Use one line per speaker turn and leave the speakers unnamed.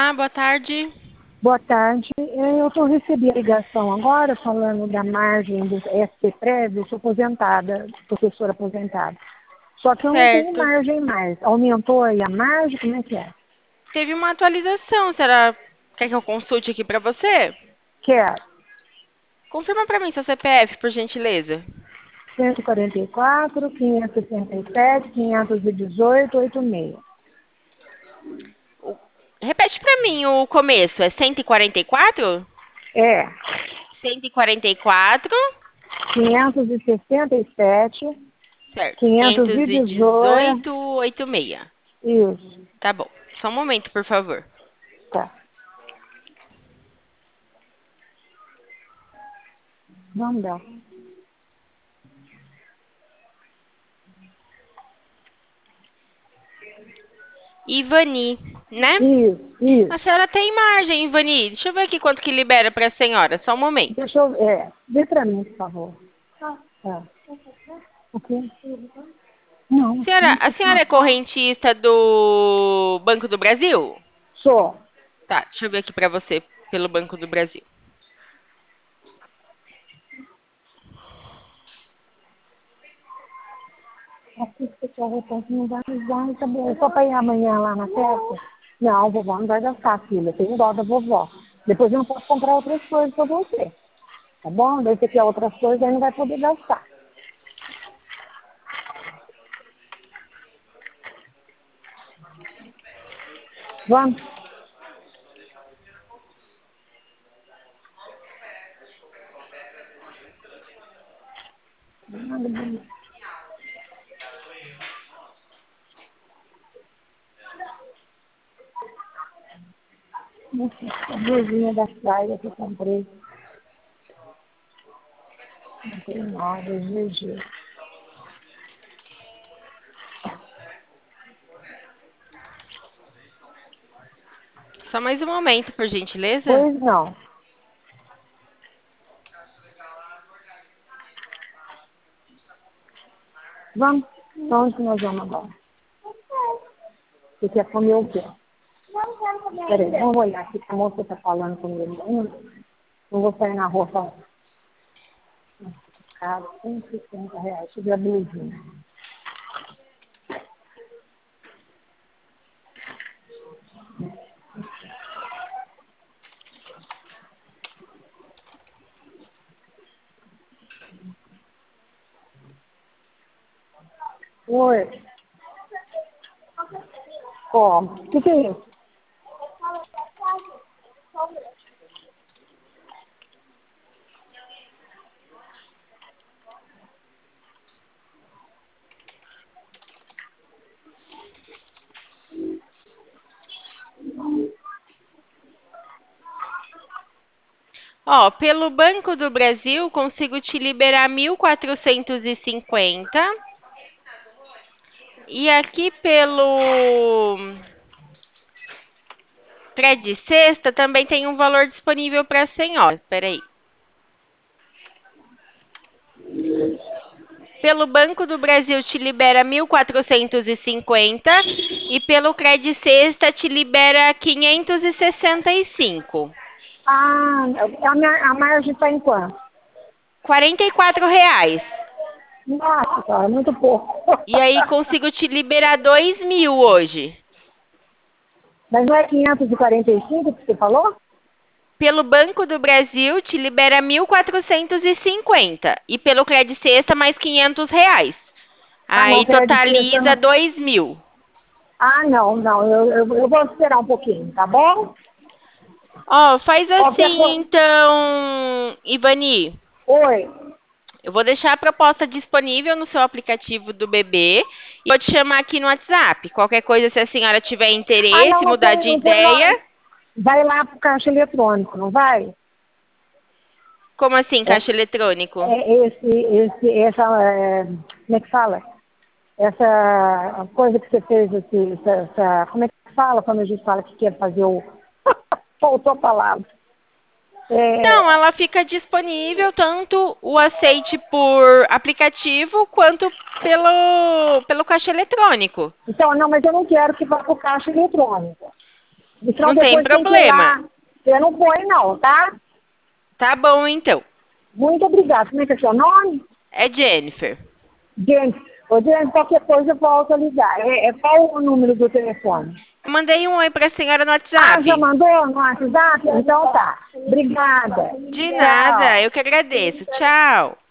Olá, boa tarde.
Boa tarde. Eu recebi a ligação agora falando da margem do SPPREV, eu sou aposentada, professora aposentada. Só que eu não tenho
Certo.
margem mais. Aumentou aí a margem? Como é que é?
Teve uma atualização. Será quer que eu consulte aqui para você?
Quero.
Confirma para mim seu CPF, por gentileza.
144, 567, 518, 86.
O- Repete para mim o começo. É 144?
É,
144,
567,
certo.
518,
518, 86.
isso.
Tá bom. Só um momento, por favor.
Tá. Vamos dar.
Ivani, né?
Isso,
A
isso.
senhora tem margem, Ivani. Deixa eu ver aqui quanto que libera para a senhora. Só um momento.
Deixa eu. Vê pra mim, por favor. Tá. O quê? Não,
Senhora,
não
a
sei
senhora
falar.
é correntista do Banco do Brasil?
Sou.
Tá, deixa eu ver aqui pra você pelo Banco do Brasil.
Aqui se você roupa não vai usar, tá bom. É só pra ir amanhã lá na festa? Não, vovó não vai gastar, filha. Tem dó da vovó. Depois eu não posso comprar outras coisas pra você. Tá bom? Daí você quer outras coisas, aí não vai poder gastar. Vamos? A blusinha da praia que eu comprei. Não tem nada, exigir.
Só mais um momento, por gentileza.
Pois não. Vamos? Onde que nós vamos agora? Você quer comer o quê? Peraí, vamos olhar aqui que a moça está falando comigo ainda. Não vou sair na rua falando. Cara, R$ 150. Deixa eu ver a blusinha. Oi. Como? O que é isso?
Ó, pelo Banco do Brasil, consigo te liberar 1.450. E aqui pelo Cred Sexta também tem um valor disponível para a senhora. Espera aí. Pelo Banco do Brasil te libera 1.450 e pelo Cred Sexta te libera 565.
Ah, a margem está em quanto?
R$ 44.
Nossa, cara, muito pouco.
E aí consigo te liberar 2.000 hoje.
Mas não é 545 que você falou?
Pelo Banco do Brasil te libera 1.450 e pelo Cred Sexta mais R$ 500.
Ah, não,
Aí
crédito sexta
totaliza
não.
2.000.
Ah, não, não, eu vou esperar um pouquinho, tá bom?
Ó, faz
Qualquer
assim
coisa.
então, Ivani.
Oi.
Eu vou deixar a proposta disponível no seu aplicativo do bebê e vou te chamar aqui no WhatsApp. Qualquer coisa, se a senhora tiver
Ah, não,
interesse,
não
mudar
põe,
de
não põe lá.
ideia.
Vai lá pro caixa eletrônico, não vai?
Como assim,
É,
caixa eletrônico?
como é que fala? Essa coisa que você fez, como é que fala quando a gente fala que quer fazer o... Faltou a palavra.
Não,
É,
ela fica disponível tanto o aceite por aplicativo quanto pelo caixa eletrônico.
então, não, mas eu não quero que vá pro caixa eletrônico. Então
Não tem
depois tem que ir
problema.
lá. Você não põe não, tá?
Tá bom, então.
Muito obrigada. Como é que é seu nome?
É Jennifer.
Gente, ô Jennifer, qualquer coisa eu volto a ligar. Qual o número do telefone?
Eu mandei um oi pra senhora no
Ah, já
WhatsApp.
mandou no WhatsApp? Então tá. Obrigada.
De nada,
Tchau.
eu que agradeço. Tchau.